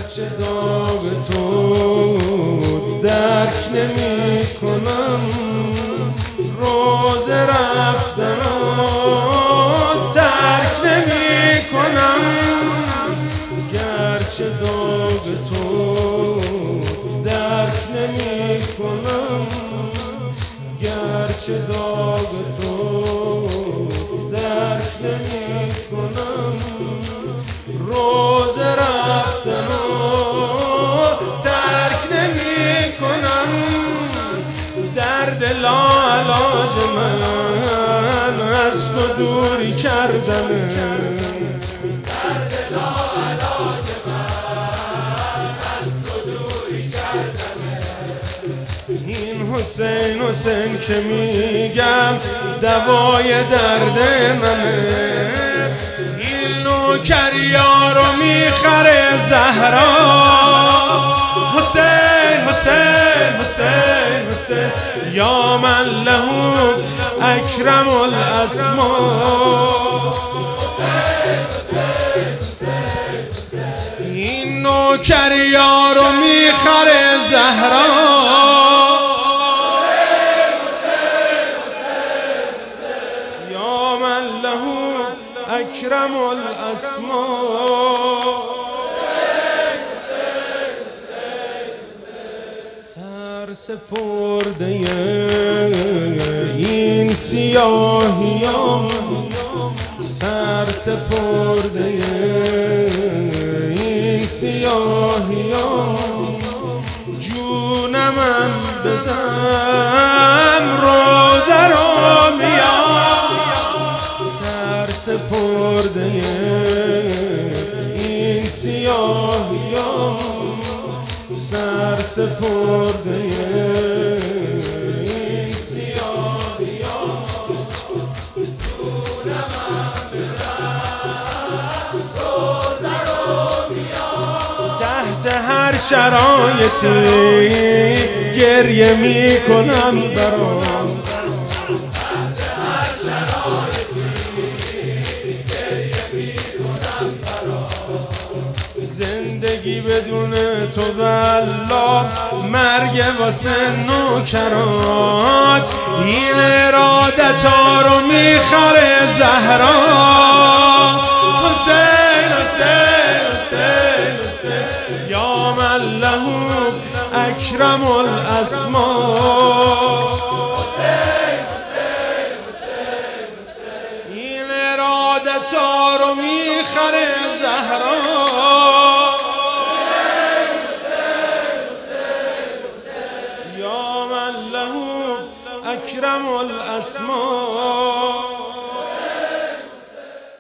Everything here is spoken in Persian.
گرچه داغ تو درک نمی کنم، روز رفتن ترک نمی کنم. گرچه داغ تو درک نمی کنم، گرچه داغ تو درک نمی کنم، روز رفتن ترک نمی کنم. درد لاعلاج من از تو دوری کردنه، درد لاعلاج من از تو دوری کردنه. این حسین حسین که میگم دوای درد منه، این نوکریارو میخره زهرا. حسین حسین حسین حسین یا من له اکرم الاسماء. این نوکریارو میخره زهرا. یا من له اکرم الاسماء. سر سپرده این سیاهیام، سر سپرده این سیاهیام. جونمم بدم روزه رو میام، سر سپرده این سیاهیام، سر سپرده این سیاهیام. تحت هر شرایطی گریه میکنم برات، زندگی بدون تو والله مرگ واسه نوکرات. این ارادتا رو میخره زهرا. حسین حسین حسین حسین یا من له اکرم الاسماء. این ارادتا رو میخره زهرا. یا من له اکرم الاسماء.